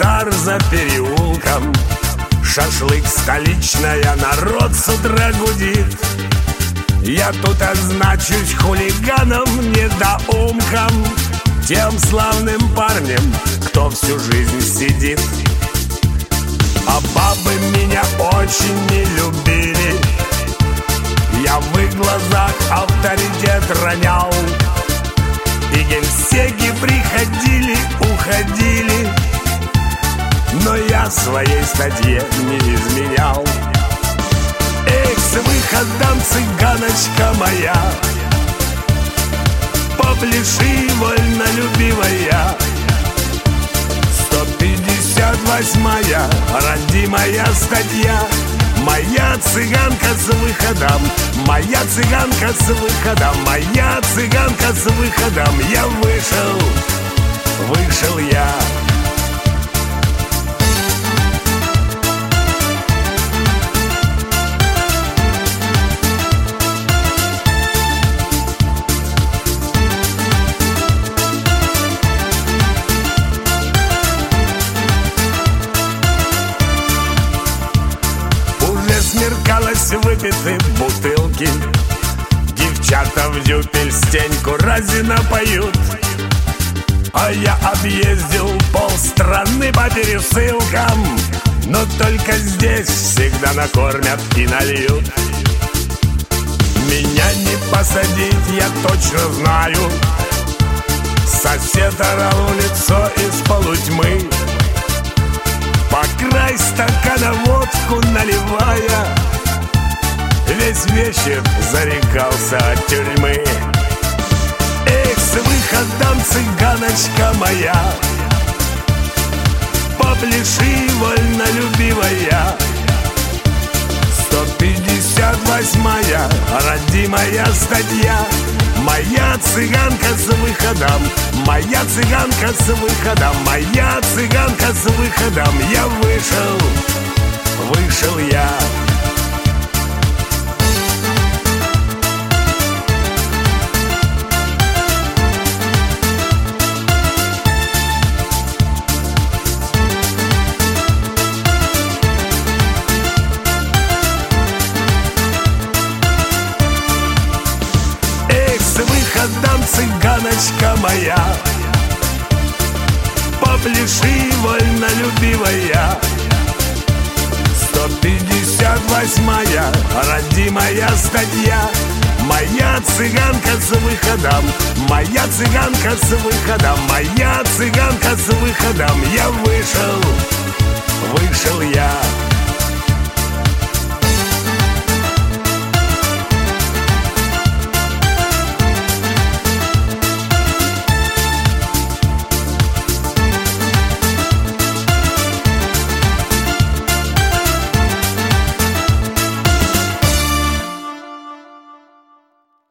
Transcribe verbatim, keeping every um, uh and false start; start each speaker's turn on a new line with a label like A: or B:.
A: стар за переулком. Шашлык столичная, народ с утра гудит. Я тут означусь хулиганом, недоумком, тем славным парнем, кто всю жизнь сидит. А бабы меня очень не любили, я в их глазах авторитет ронял. И генсеки приходили, уходили, но я своей статье не изменял. Эх, с выходом, цыганочка моя, попляши, вольнолюбивая. Сто пятьдесят восьмая родимая статья. Моя цыганка с выходом, моя цыганка с выходом, моя цыганка с выходом. Я вышел, вышел я. Смеркалось, выпиты бутылки, девчата в дюпель стеньку разина поют. А я объездил полстраны по пересылкам, но только здесь всегда накормят и нальют. Меня не посадить, я точно знаю. Сосед орал в лицо из полутьмы, по край стакана водку наливая, весь вечер зарекался от тюрьмы. Эх, с выходом, цыганочка моя, попляши, вольнолюбивая. Сто пятьдесят восьмая родимая статья. Моя цыганка с выходом, моя цыганка с выходом, моя цыганка с выходом. Я вышел, вышел я. Выходом, цыганочка моя, попляши, вольнолюбивая. Сто пятьдесят восьмая родимая статья. Моя цыганка с выходом, моя цыганка с выходом, моя цыганка с выходом. Я вышел,